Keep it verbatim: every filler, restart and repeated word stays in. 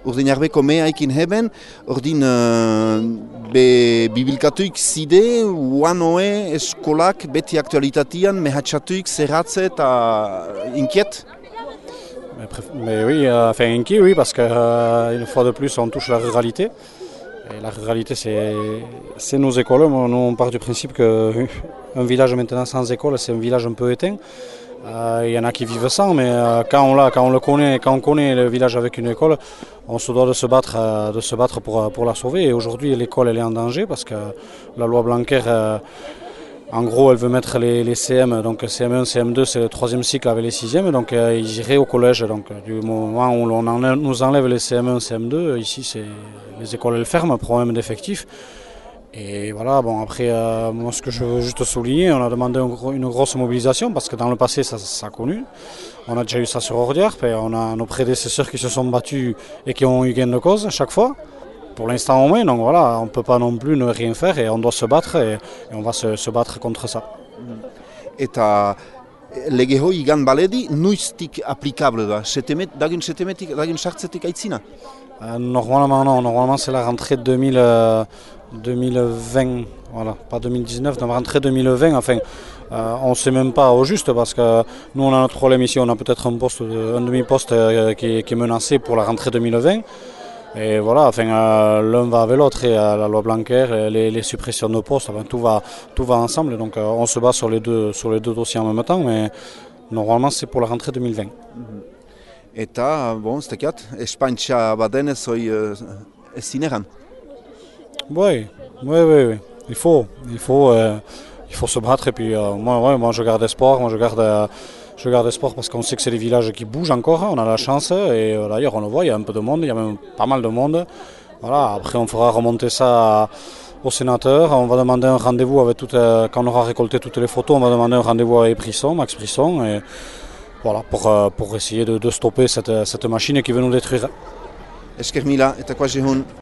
urdin arbeko meaikin heben, urdin uh, be bibilkatuik zide, uanoe eskolak beti aktualitatian, mehatxatuik zerratze eta inkiet? Mais, mais oui, euh, enfin inquiet, oui, parce que euh, une fois de plus, on touche la ruralité. Et la ruralité, c'est, c'est nos écoles. Nous, on part du principe qu'un village maintenant sans école, c'est un village un peu éteint. Euh, il y en a qui vivent sans, mais euh, quand on l'a, quand on le connaît, quand on connaît le village avec une école, on se doit de se battre, euh, de se battre pour, pour la sauver. Et aujourd'hui, l'école, elle est en danger parce que la loi Blanquer, euh, en gros, elle veut mettre les, les C M, donc C M un, C M deux, c'est le troisième cycle avec les sixièmes, donc euh, ils iraient au collège. Donc du moment où on enlève, nous enlève les C M un, C M deux, ici, c'est, les écoles elles ferment, problème d'effectifs. Et voilà, bon après, euh, moi ce que je veux juste souligner, on a demandé un, une grosse mobilisation parce que dans le passé ça, ça a connu. On a déjà eu ça sur Ordières, on a nos prédécesseurs qui se sont battus et qui ont eu gain de cause chaque fois. Pour l'instant au moins, donc voilà, on ne peut pas non plus ne rien faire et on doit se battre et, et on va se, se battre contre ça. Eta lege hoi igan baledi, nuiztik aplikable da? Setemet, dagin setemetik, dagin sartzetik aitzina? Euh, normalement non, normalement c'est la rentrée deux mille, euh, deux mille vingt, voilà, pas deux mille dix-neuf, dans la rentrée deux mille vingt, enfin euh, on ne sait même pas au juste parce que nous on a notre problème ici, on a peut-être un poste, un demi-poste euh, qui, qui est menacé pour la rentrée deux mille vingt. Et voilà, enfin, euh, l'un va avec l'autre, et euh, la loi Blanquer, les, les suppressions de postes, enfin, tout va, tout va ensemble. Donc euh, on se bat sur les, deux, sur les deux dossiers en même temps, mais normalement c'est pour la rentrée deux mille vingt. Eta, bon, ez tekiat, Espaintxa badenez hoi ez zineran? Oui, oui, oui, oui. Il faut, il faut, euh, il faut se battre. Et puis euh, moi, ouais, moi je garde espoir, moi je garde... Euh, Je garde espoir parce qu'on sait que c'est des villages qui bougent encore, on a la chance et euh, d'ailleurs on le voit, il y a un peu de monde, il y a même pas mal de monde. Voilà, après on fera remonter ça au sénateur, on va demander un rendez-vous avec tout, euh, quand on aura récolté toutes les photos, on va demander un rendez-vous avec Brisson, Max Brisson, et voilà, pour, euh, pour essayer de, de stopper cette, cette machine qui veut nous détruire. Esker mila eta koa jehun.